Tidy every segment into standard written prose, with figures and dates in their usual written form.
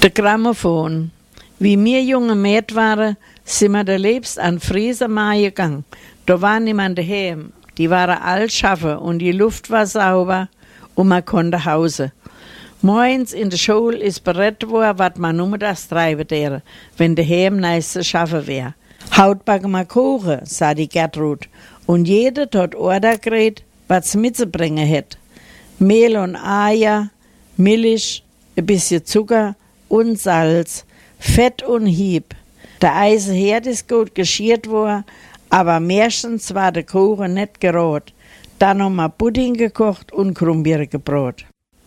Der Grammophon. Wie wir junge Mäd waren, sind wir der liebst an Friesenmarkt gegangen. Da war niemand daheim. Die waren all schaffen und die Luft war sauber und man konnte hause. Morgens in der Schule ist berät worden, was man nur das treiben wäre, wenn daheim nice zu schaffen wäre. Haut backen wir Kuchen, sah die Gertrud, und jeder hat Order gekriegt, was mitzubringen hätte. Mehl und Eier, Milch, ein bisschen Zucker und Salz, Fett und Hieb. Der Eisenherd ist gut geschirrt worden, aber meistens war der Kuchen nicht gerot. Dann haben wir Pudding gekocht und Krumbirgebrot.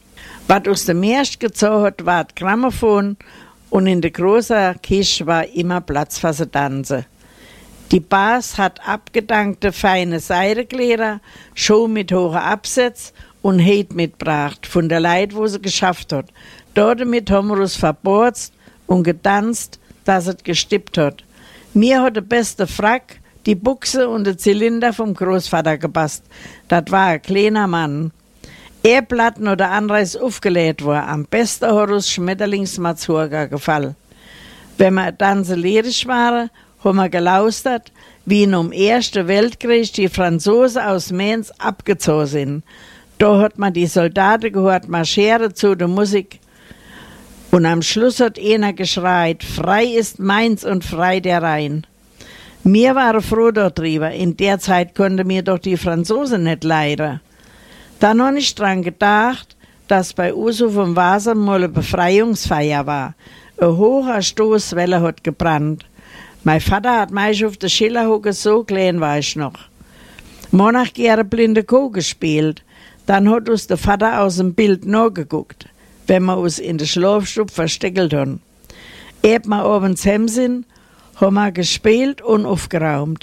Was aus dem Märsch gezogen hat, war das Grammophon und in der großen Kiste war immer Platz für sie tanzen. Die Bas hat abgedankte feine Seidekleider, Schuhe mit hohen Absätzen und Heid mitgebracht von der Leid, wo sie geschafft hat. Damit haben wir uns verborzt und getanzt, dass es gestippt hat. Mir hat der beste Frack, die Buchse und der Zylinder vom Großvater gepasst. Das war ein kleiner Mann. Platten oder andere ist aufgelegt worden. Am besten hat uns Schmetterlingsmazurka gefallen. Wenn wir dann so ledig waren, haben wir gelaustert, wie im Ersten Weltkrieg die Franzosen aus Mainz abgezogen sind. Da hat man die Soldaten gehört marschieren zu der Musik. Und am Schluss hat einer geschreit, frei ist Mainz und frei der Rhein. Wir waren froh darüber, in der Zeit konnten mir doch die Franzosen nicht leiden. Dann habe ich dran gedacht, dass bei uns auf dem Wasser mal eine Befreiungsfeier war. Ein hoher Stoßwelle hat gebrannt. Mein Vater hat meist auf der Schillerhocke, so klein war ich noch. Monach gerne blinde Kuh gespielt. Dann hat uns der Vater aus dem Bild nachgeguckt, wenn wir uns in der Schlafstube versteckelt haben. Ehe wir abends heim sind, haben wir gespielt und aufgeräumt.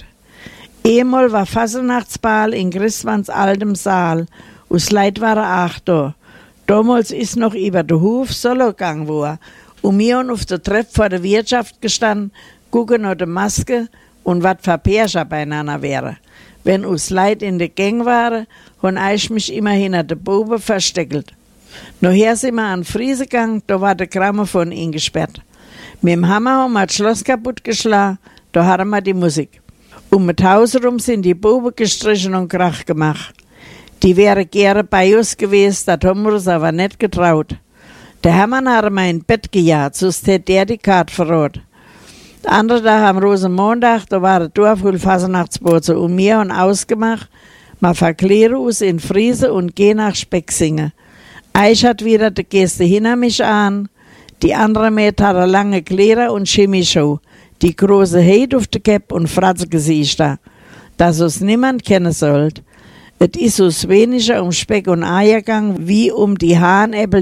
Einmal war Fasernachtsball in Christmanns altem Saal. Us Leid waren auch da. Damals ist noch über den Hof solo gegangen worden. Und wir haben auf der Treppe vor der Wirtschaft gestanden, gucken nach der Maske und was für Pärscher beieinander wäre. Wenn us Leid in der Gang waren, haben ich mich immer hinter der Bube versteckelt. Nachher sind wir an Friese gegangen, da war der Grammophon eingesperrt. Mit dem Hammer haben wir das Schloss kaputt geschlagen, da hatten wir die Musik. Um das Haus herum sind die Buben gestrichen und Krach gemacht. Die wären gerne bei uns gewesen, das haben wir uns aber nicht getraut. Der Hermann hat mir in Bett gejagt, sonst hätte der die Karte verraten. Der andere Tag am Rosenmontag, da war der Dorf voll Fasernachtsbote und wir haben ausgemacht, wir verkleiden uns in Friese und gehen nach Specksingen. Ich hat wieder die Gäste hinter mich an, die andere Mädchen hat lange Kleider und Chemieschuhe, die große Heid auf der Käpp und Fratzegesichter, dass uns niemand kennen sollte. Es ist uns weniger um Speck und Eier gegangen, wie um die Hahnäppel,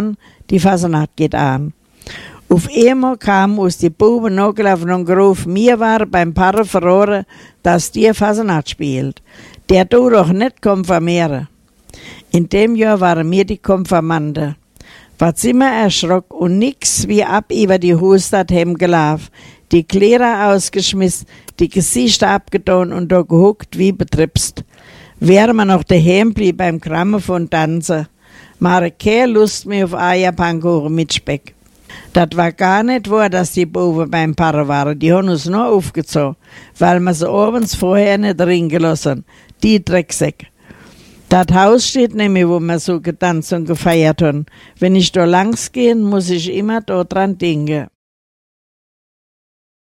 die Fasnacht geht an. Auf einmal kamen uns die Buben nachgelaufen und gerufen, wir waren beim Pfarrer verloren, dass die Fasnacht spielt. Der tut doch nicht konfirmieren. In dem Jahr waren wir die Konfirmanden. Was sind wir erschrocken und nix wie ab über die Hustad gelaufen, die Kleider ausgeschmissen, die Gesichter abgetan und da gehuckt wie betripst. Wären wir noch daheim blieb beim Grammophon tanzen, mache keine Lust mehr auf Eierpannkuchen mit Speck. Das war gar nicht wahr, dass die Buben beim Pfarrer waren, die haben uns nur aufgezogen, weil wir sie abends vorher nicht reingelassen, die Drecksäcke. Das Haus steht nämlich, wo wir so getanzt und gefeiert haben. Wenn ich da langs gehe, muss ich immer da dran denken.